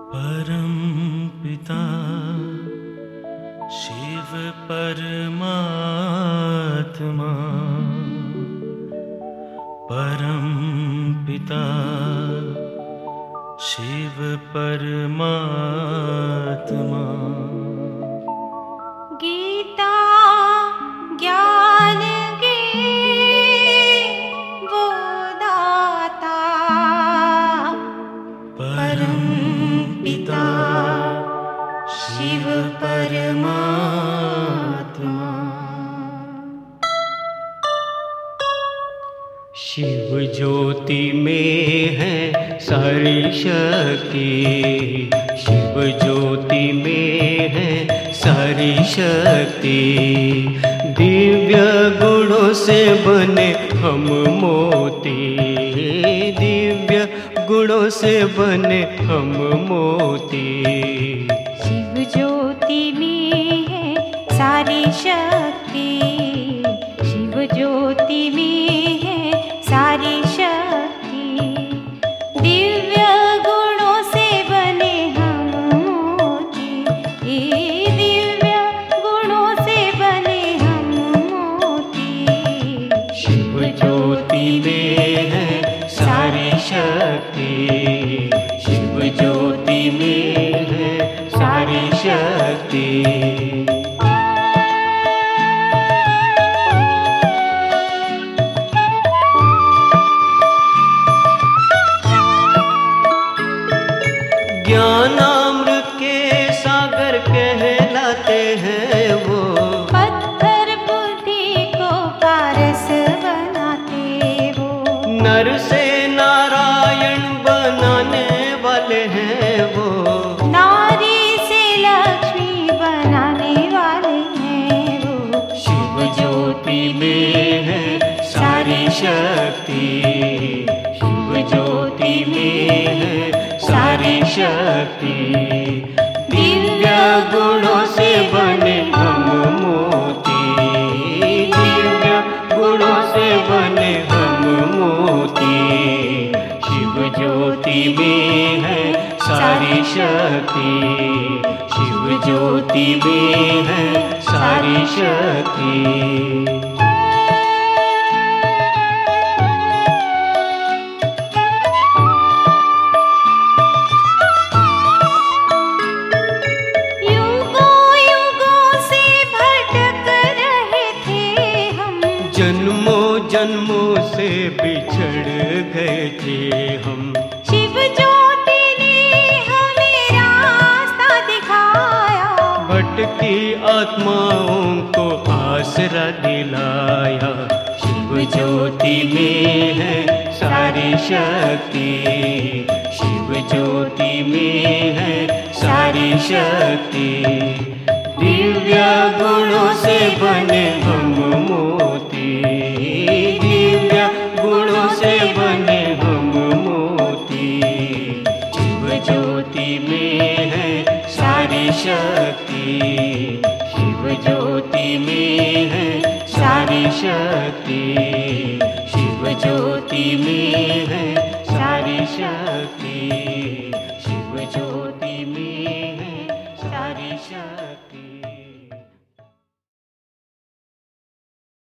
परम पिता शिव परमात्मा, परम पिता शिव परमात्मा। गीता ज्ञान के वो दाता, परम पिता शिव परमात्मा। शिव ज्योति में है सारी शक्ति, शिव ज्योति में है सारी शक्ति। दिव्य गुणों से बने हम मोती, दिव्य गुणों से बने हम मोती। शिव ज्योति में है सारी शक्ति, शिव ज्योति में है सारी शक्ति। दिव्य गुणों से बने हम मोती, दिव्य गुणों से बने हम मोती। शिव ज्योति में है सारी शक्ति, शिव ज्योति में है सारी शक्ति। ज्ञानामृत के सागर कहलाते हैं वो, पत्थर बुद्धि को पारस बनाते वो। नर से नारायण बनाने वाले हैं वो, नारी से लक्ष्मी बनाने वाले हैं वो। शिव ज्योति में है सारी शक्ति, शिव ज्योति में है सारी शक्ति। दिव्य गुणों से बने हम मोती, दिव्य गुणों से बने हम मोती। शिव ज्योति में है सारी शक्ति, शिव ज्योति में है सारी शक्ति। जन्मों जन्मों से बिछड़ गए थे हम, शिव ज्योति ने हमें रास्ता दिखाया। भटकी आत्माओं को आसरा दिलाया। शिव ज्योति में है सारी शक्ति, शिव ज्योति में है सारी शक्ति। दिव्य गुणों से बने हम मोती, दिव्य गुणों से बने हम मोती। शिव ज्योति में है सारी शक्ति, शिव ज्योति में है सारी शक्ति। शिव ज्योति में है सारी शक्ति।